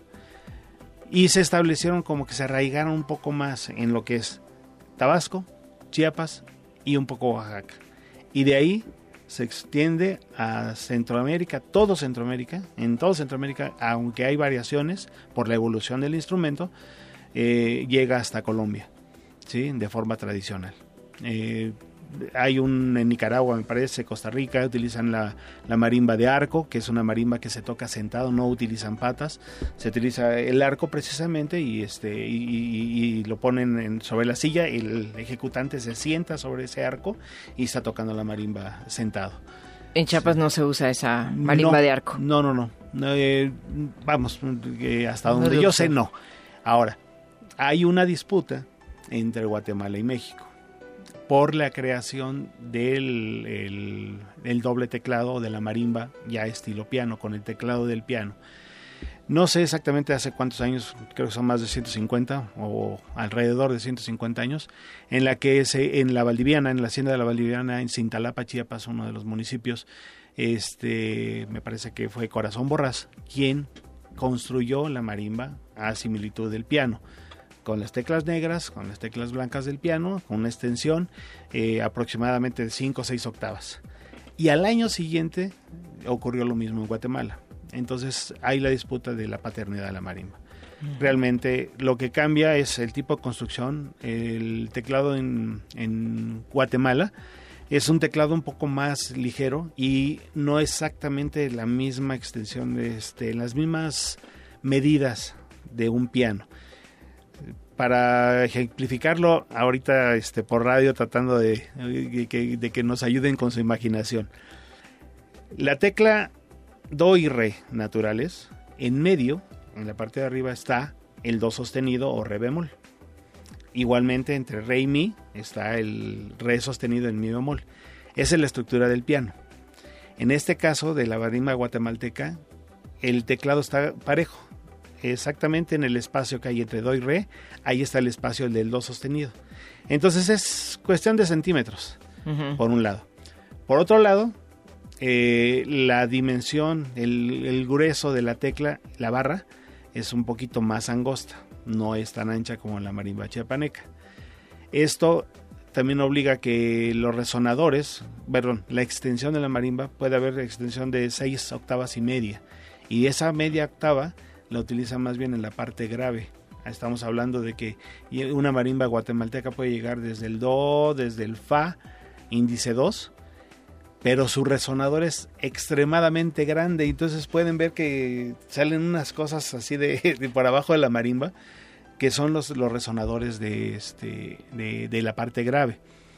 y se establecieron como que se arraigaron un poco más en lo que es Tabasco, Chiapas y un poco Oaxaca. Y de ahí se extiende a Centroamérica, todo Centroamérica, en todo Centroamérica, aunque hay variaciones por la evolución del instrumento, eh, llega hasta Colombia, ¿sí? De forma tradicional. Eh, hay un en Nicaragua, me parece, Costa Rica, utilizan la, la marimba de arco, que es una marimba que se toca sentado, no utilizan patas, se utiliza el arco precisamente y este y, y, y lo ponen en, sobre la silla, el ejecutante se sienta sobre ese arco y está tocando la marimba sentado. En Chiapas no se usa esa marimba no, de arco. No, no, no. no eh, vamos, eh, hasta donde no yo sé, no. Ahora, hay una disputa entre Guatemala y México por la creación del el, el doble teclado de la marimba ya estilo piano, con el teclado del piano. No sé exactamente hace cuántos años, creo que son más de ciento cincuenta o alrededor de ciento cincuenta años, en la que se, en la Valdiviana, en la hacienda de la Valdiviana, en Cintalapa, Chiapas, uno de los municipios, este, me parece que fue Corazón Borrás, quien construyó la marimba a similitud del piano, con las teclas negras, con las teclas blancas del piano, con una extensión eh, aproximadamente de cinco o seis octavas. Y al año siguiente ocurrió lo mismo en Guatemala. Entonces hay la disputa de la paternidad de la marimba. Realmente lo que cambia es el tipo de construcción. El teclado en, en Guatemala Es un teclado un poco más ligero y no exactamente la misma extensión, de este, las mismas medidas de un piano. Para ejemplificarlo, ahorita este, por radio, tratando de, de, que, de que nos ayuden con su imaginación. La tecla do y re naturales, en medio, en la parte de arriba, está el do sostenido o re bemol. Igualmente entre re y mi está el re sostenido en mi bemol. Esa es la estructura del piano. En este caso de la marimba guatemalteca, el teclado está parejo. Exactamente en el espacio que hay entre do y re, ahí está el espacio del do sostenido. Entonces es cuestión de centímetros, uh-huh. por un lado. Por otro lado, eh, la dimensión, el, el grueso de la tecla, la barra, es un poquito más angosta. No es tan ancha como la marimba chiapaneca. Esto también obliga a que los resonadores, perdón, la extensión de la marimba, puede haber extensión de seis octavas y media. Y esa media octava la utiliza más bien en la parte grave. Estamos hablando de que una marimba guatemalteca puede llegar desde el do, desde el fa, índice dos, pero su resonador es extremadamente grande, entonces pueden ver que salen unas cosas así de, de por abajo de la marimba, que son los, los resonadores de, este, de, de la parte grave.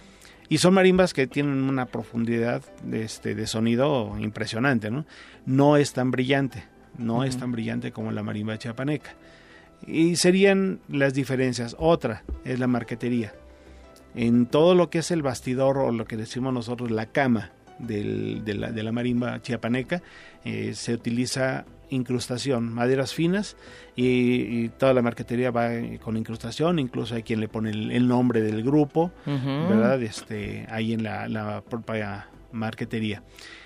Y son marimbas que tienen una profundidad de, este, de sonido impresionante, ¿no? No es tan brillante, no uh-huh. es tan brillante como la marimba chiapaneca. Y serían las diferencias. Otra es la marquetería. En todo lo que es el bastidor, o lo que decimos nosotros la cama del, de, la, de la marimba chiapaneca, eh, se utiliza incrustación, maderas finas, y, y toda la marquetería va con incrustación. Incluso hay quien le pone el, el nombre del grupo, uh-huh. ¿verdad? Este, ahí en la, la propia marquetería.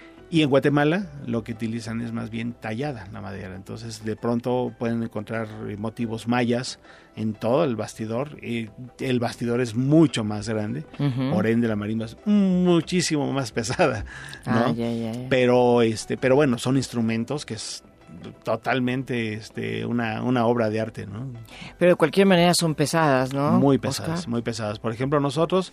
Y en Guatemala lo que utilizan es más bien tallada la madera. Entonces de pronto pueden encontrar motivos mayas en todo el bastidor. Y el bastidor es mucho más grande, uh-huh. por ende la marimba es muchísimo más pesada, ¿no? Ay, ay, ay. Pero este, pero bueno, son instrumentos que es totalmente este una, una obra de arte, ¿no? Pero de cualquier manera son pesadas, ¿no? Muy pesadas, Oscar. muy pesadas. Por ejemplo, nosotros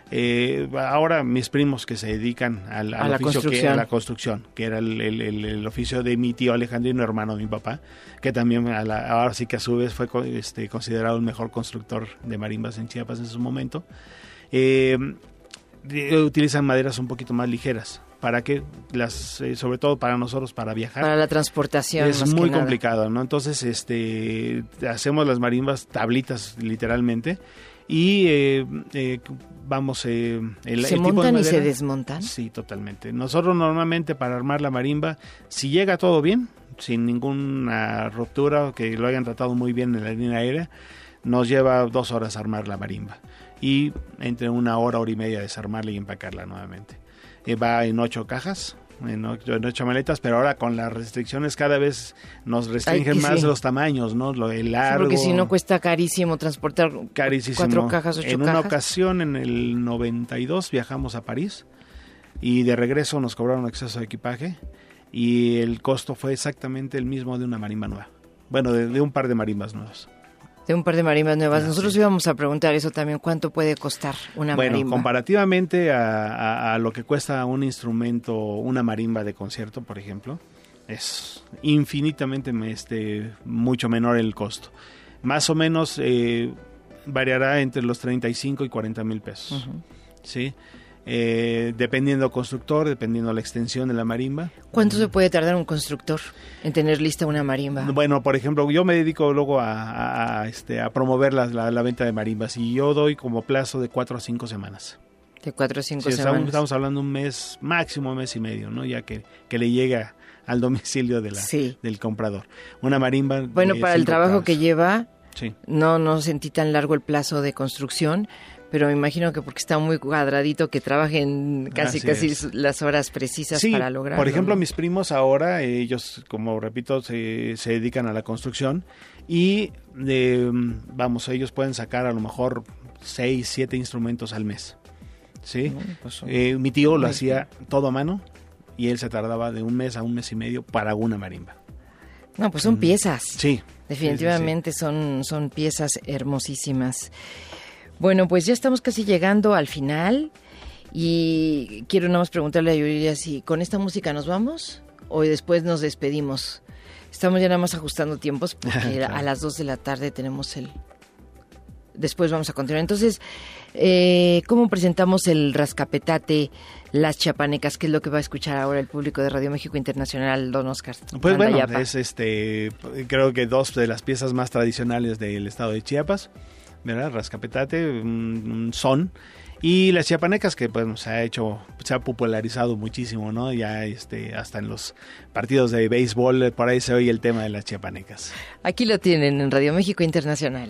Eh, ahora mis primos que se dedican al, al a, oficio la que, a la construcción, que era el, el, el, el oficio de mi tío Alejandrino, hermano de mi papá, que también a la, ahora sí que a su vez fue este, considerado el mejor constructor de marimbas en Chiapas en su momento. Eh, utilizan maderas un poquito más ligeras para que las, eh, sobre todo para nosotros, para viajar, para la transportación es muy complicado, ¿no? Entonces este hacemos las marimbas tablitas literalmente. Y eh, eh, vamos eh, el, ¿Se el montan tipo de madera, y se desmontan? Sí, totalmente. Nosotros normalmente para armar la marimba, si llega todo bien, sin ninguna ruptura, que lo hayan tratado muy bien en la línea aérea, nos lleva dos horas armar la marimba y entre una hora, hora y media desarmarla y empacarla nuevamente. Eh, va en ocho cajas, en ocho, en ocho maletas, pero ahora con las restricciones cada vez nos restringen Ay, más sí. los tamaños, ¿no? Lo, el largo. Sí, porque si no cuesta carísimo transportar carísimo. cuatro cajas, ocho en cajas. En una ocasión, en el noventa y dos, viajamos a París y de regreso nos cobraron exceso de equipaje y el costo fue exactamente el mismo de una marimba nueva. Bueno, de, de un par de marimbas nuevas. De un par de marimbas nuevas. Ah, Nosotros sí. íbamos a preguntar eso también, ¿cuánto puede costar una bueno, marimba? Bueno, comparativamente a, a, a lo que cuesta un instrumento, una marimba de concierto, por ejemplo, es infinitamente este, mucho menor el costo. Más o menos eh, variará entre los treinta y cinco y cuarenta mil pesos. Uh-huh. ¿Sí? Eh, dependiendo constructor, dependiendo la extensión de la marimba. ¿Cuánto se puede tardar un constructor en tener lista una marimba? Bueno, por ejemplo, yo me dedico luego a, a, a, este, a promover la, la, la venta de marimbas y yo doy como plazo de cuatro a cinco semanas. De cuatro a cinco sí, semanas. Estamos, estamos hablando un mes, máximo un mes y medio, ¿no? Ya que, que le llega al domicilio de la, sí. del comprador. Una marimba. Bueno, para el trabajo cabos. que lleva, sí. no, no sentí tan largo el plazo de construcción, pero me imagino que porque está muy cuadradito que trabajen casi Así casi es. las horas precisas sí, para lograrlo. Por ejemplo, ¿no? mis primos ahora, ellos, como repito, se, se dedican a la construcción y eh, vamos, ellos pueden sacar a lo mejor seis, siete instrumentos al mes. ¿Sí? No, pues, eh, mi tío lo hacía todo a mano y él se tardaba de un mes a un mes y medio para una marimba. No, pues son mm. piezas. Sí. Definitivamente sí, sí, sí. son son piezas hermosísimas. Bueno, pues ya estamos casi llegando al final Y quiero nada más preguntarle a Yuridia si con esta música nos vamos o después nos despedimos. Estamos ya nada más ajustando tiempos porque claro. A las dos de la tarde tenemos el... Después vamos a continuar. Entonces, eh, ¿cómo presentamos el rascapetate, las chiapanecas? ¿Qué es lo que va a escuchar ahora el público de Radio México Internacional, don Oscar? Pues bueno, es este, creo que dos de las piezas más tradicionales del estado de Chiapas, ¿verdad? Rascapetate, un, un son, y las chiapanecas que pues se ha hecho, se ha popularizado muchísimo, ¿no? Ya este, hasta en los partidos de béisbol por ahí se oye el tema de las chiapanecas. Aquí lo tienen en Radio México Internacional.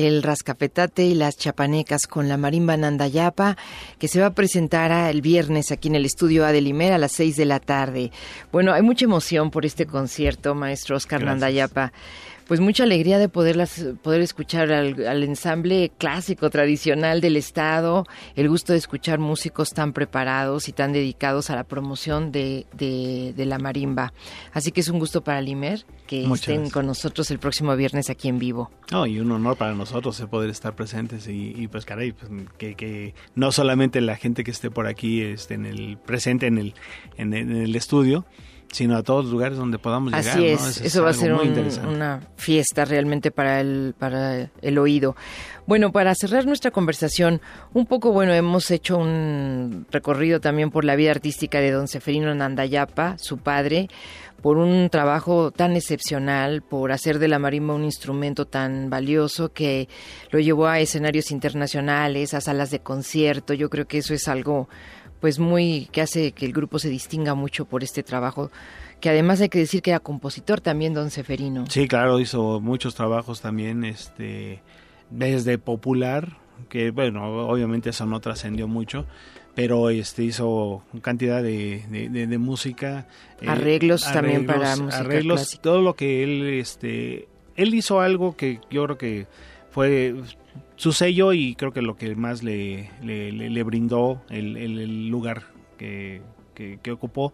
el Rascapetate y las Chapanecas con la marimba Nandayapa, que se va a presentar el viernes aquí en el estudio A del Imer a las seis de la tarde. Bueno, hay mucha emoción por este concierto, maestro Oscar Gracias. Nandayapa. Pues mucha alegría de poderlas, poder escuchar al, al ensamble clásico, tradicional del Estado, el gusto de escuchar músicos tan preparados y tan dedicados a la promoción de, de, de la marimba. Así que es un gusto para el Imer que Muchas estén gracias. Con nosotros el próximo viernes aquí en vivo. No, y un honor para nosotros el poder estar presentes y, y pues caray, pues, que, que no solamente la gente que esté por aquí esté en el presente en el, en el, en el estudio, sino a todos los lugares donde podamos llegar. Así es, ¿no? eso, eso va a ser un, una fiesta realmente para el, para el oído. Bueno, para cerrar nuestra conversación, un poco, bueno, hemos hecho un recorrido también por la vida artística de don Seferino Nandayapa, su padre, por un trabajo tan excepcional, por hacer de la marimba un instrumento tan valioso que lo llevó a escenarios internacionales, a salas de concierto. Yo creo que eso es algo pues muy, que hace que el grupo se distinga mucho por este trabajo, que además hay que decir que era compositor también don Seferino. Sí, claro, hizo muchos trabajos también, este, desde popular, que bueno, obviamente eso no trascendió mucho, pero este hizo cantidad de, de, de, de música. Arreglos eh, también arreglos, para música arreglos, clásica. Todo lo que él, este, él hizo algo que yo creo que fue su sello y creo que lo que más le, le, le, le brindó el, el, el lugar que, que, que ocupó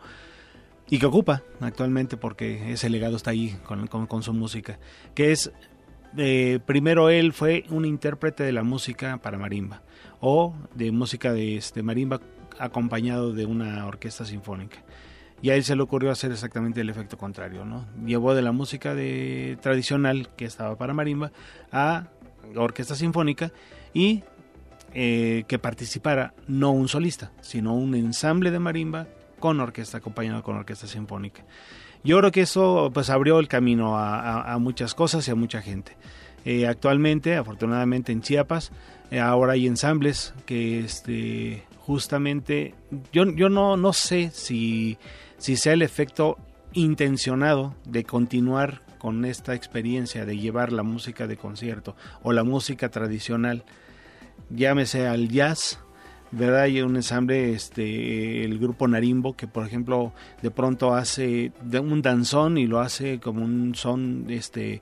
y que ocupa actualmente, porque ese legado está ahí con, con, con su música, que es, eh, primero él fue un intérprete de la música para marimba o de música de este marimba acompañado de una orquesta sinfónica. Y a él se le ocurrió hacer exactamente el efecto contrario, ¿no? Llevó de la música de tradicional que estaba para marimba a orquesta sinfónica y eh, que participara no un solista, sino un ensamble de marimba con orquesta, acompañado con orquesta sinfónica. Yo creo que eso pues abrió el camino a, a, a muchas cosas y a mucha gente. Eh, actualmente, afortunadamente en Chiapas, eh, ahora hay ensambles que este justamente, yo, yo no, no sé si, si sea el efecto intencionado de continuar con esta experiencia de llevar la música de concierto o la música tradicional, llámese al jazz, ¿verdad? Hay un ensamble, este, el grupo Narimbo, que por ejemplo de pronto hace un danzón y lo hace como un son, este,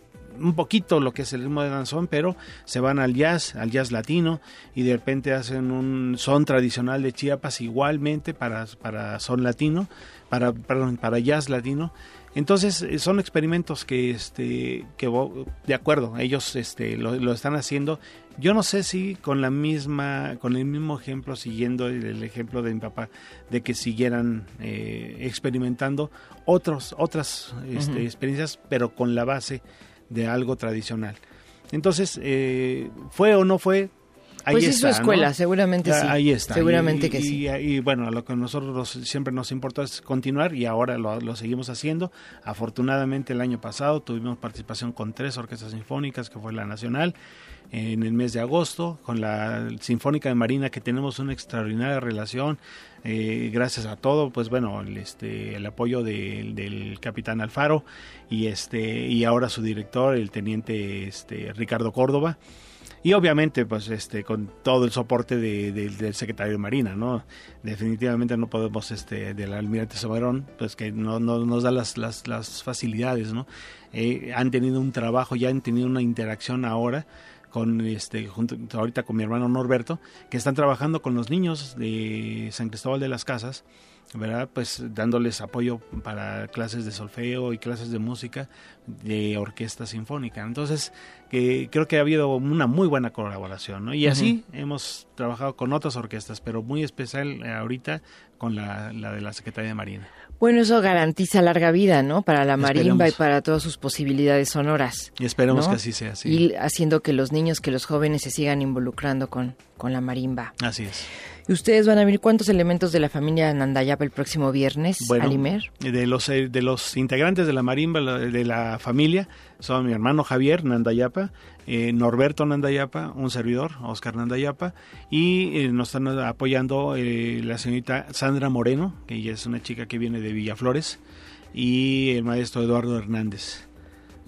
un poquito lo que es el ritmo de danzón, pero se van al jazz, al jazz latino, y de repente hacen un son tradicional de Chiapas igualmente para, para son latino, para, perdón, para jazz latino. Entonces son experimentos que este que de acuerdo, ellos este lo, lo están haciendo. Yo no sé si con la misma con el mismo ejemplo, siguiendo el, el ejemplo de mi papá, de que siguieran eh, experimentando otros otras este, uh-huh. experiencias, pero con la base de algo tradicional. Entonces, eh, ¿fue o no fue? Ahí pues está, es su escuela, ¿no? seguramente sí. Ahí está. Seguramente y, que y, sí. Y, y bueno, lo que a nosotros nos, siempre nos importa es continuar y ahora lo, lo seguimos haciendo. Afortunadamente el año pasado tuvimos participación con tres orquestas sinfónicas, que fue la Nacional, en el mes de agosto, con la Sinfónica de Marina, que tenemos una extraordinaria relación, eh, gracias a todo, pues bueno, el, este, el apoyo de, del capitán Alfaro y, este, y ahora su director, el teniente este, Ricardo Córdoba. Y obviamente, pues, este, con todo el soporte de, de, del secretario de Marina, ¿no? Definitivamente no podemos, este, del almirante Soberón, pues, que no, no nos da las, las, las facilidades, ¿no? Eh, han tenido un trabajo, ya han tenido una interacción ahora con, este, junto, ahorita con mi hermano Norberto, que están trabajando con los niños de San Cristóbal de las Casas, ¿verdad? Pues dándoles apoyo para clases de solfeo y clases de música de orquesta sinfónica. Entonces, que creo que ha habido una muy buena colaboración, ¿no? Y uh-huh. así hemos trabajado con otras orquestas, pero muy especial ahorita con la, la de la Secretaría de Marina. Bueno, eso garantiza larga vida, ¿no? Para la marimba y para todas sus posibilidades sonoras. Y esperemos, ¿no? Que así sea, sí. Y haciendo que los niños, que los jóvenes se sigan involucrando con, con la marimba. Así es. ¿Y ustedes van a ver cuántos elementos de la familia Nandayapa el próximo viernes, bueno, al Imer? De los, de los integrantes de la marimba, de la familia, son mi hermano Javier Nandayapa, eh, Norberto Nandayapa, un servidor, Oscar Nandayapa, y eh, nos están apoyando eh, la señorita Sandra Moreno, que ella es una chica que viene de Villaflores, y el maestro Eduardo Hernández.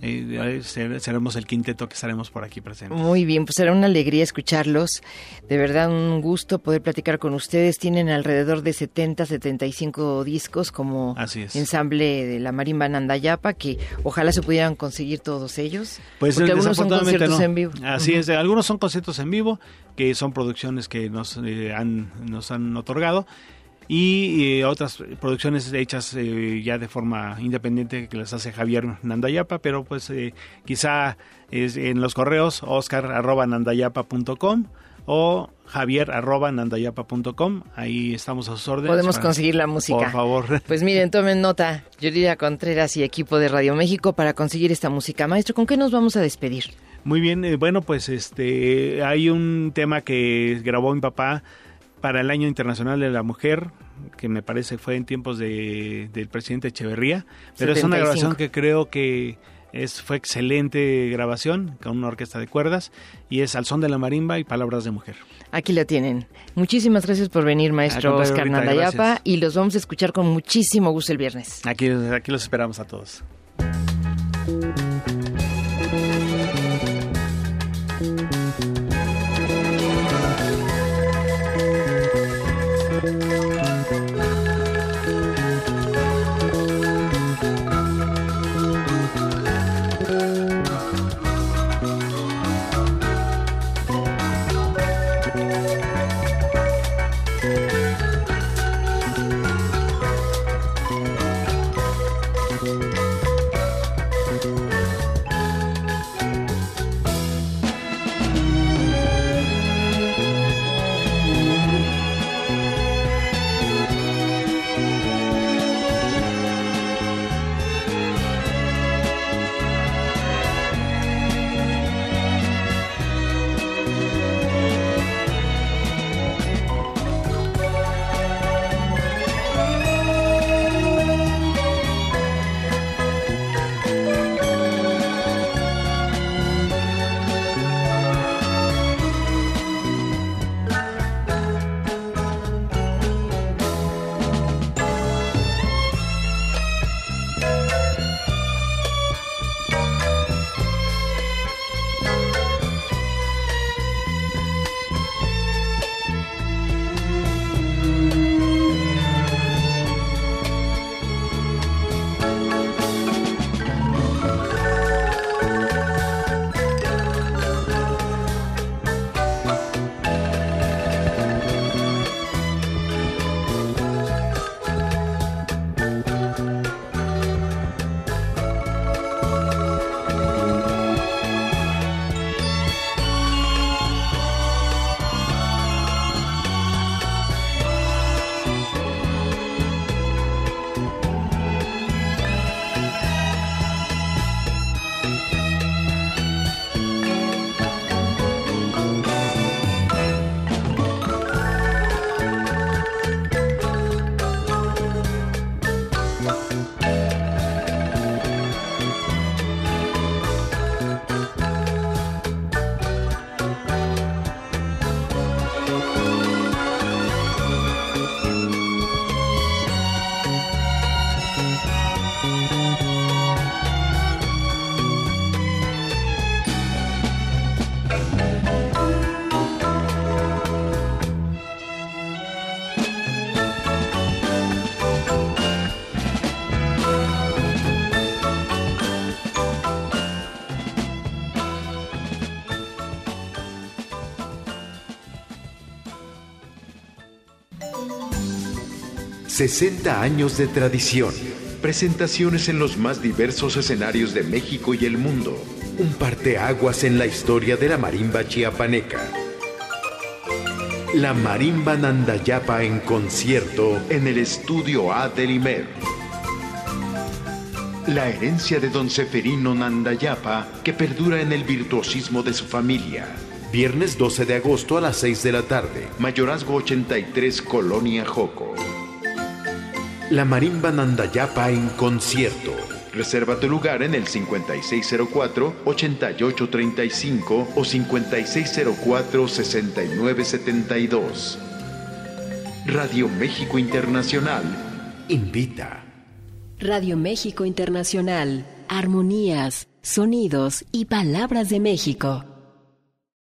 Eh, seremos el quinteto que estaremos por aquí presentes. Muy bien, pues será una alegría escucharlos. De verdad, un gusto poder platicar con ustedes. Tienen alrededor de setenta, setenta y cinco discos como ensamble de la Marimba Nandayapa, que ojalá se pudieran conseguir todos ellos. Pues porque algunos son conciertos no. en vivo. Así uh-huh. es, algunos son conciertos en vivo, que son producciones que nos, eh, han, nos han otorgado. Y eh, otras producciones hechas eh, ya de forma independiente que las hace Javier Nandayapa, pero pues eh, quizá es en los correos oscar arroba nandayapa punto com o javier arroba nandayapa punto com, ahí estamos a sus órdenes. Podemos para, conseguir la música. Por favor. Pues miren, tomen nota, Yuridia Contreras y equipo de Radio México, para conseguir esta música. Maestro, ¿con qué nos vamos a despedir? Muy bien, eh, bueno, pues este hay un tema que grabó mi papá para el Año Internacional de la Mujer, que me parece fue en tiempos de del presidente Echeverría, pero setenta y cinco. Es una grabación que creo que es fue excelente grabación, con una orquesta de cuerdas, y es Al son de la marimba y Palabras de mujer. Aquí la tienen. Muchísimas gracias por venir, maestro Oscar Nandayapa, y los vamos a escuchar con muchísimo gusto el viernes. Aquí, aquí los esperamos a todos. sesenta años de tradición. Presentaciones en los más diversos escenarios de México y el mundo. Un parteaguas en la historia de la marimba chiapaneca. La Marimba Nandayapa en concierto en el Estudio A del I M E R. La herencia de don Seferino Nandayapa que perdura en el virtuosismo de su familia. Viernes doce de agosto a las seis de la tarde. Mayorazgo ochenta y tres, Colonia Joco. La Marimba Nandayapa en concierto. Reserva tu lugar en el cincuenta y seis cero cuatro, ochenta y ocho treinta y cinco o cincuenta y seis cero cuatro, sesenta y nueve setenta y dos. Radio México Internacional invita. Radio México Internacional armonías, sonidos y palabras de México.